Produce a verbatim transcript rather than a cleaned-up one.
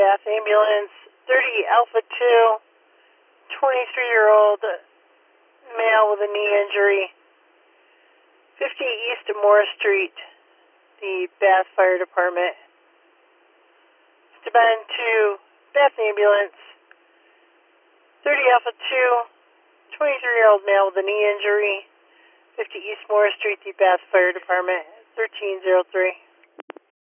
Bath Ambulance, thirty Alpha two, twenty-three-year-old male with a knee injury, fifty East Moore Street, the Bath Fire Department. Steuben to Bath Ambulance, thirty Alpha two, twenty-three-year-old male with a knee injury, fifty East Moore Street, the Bath Fire Department, thirteen oh three.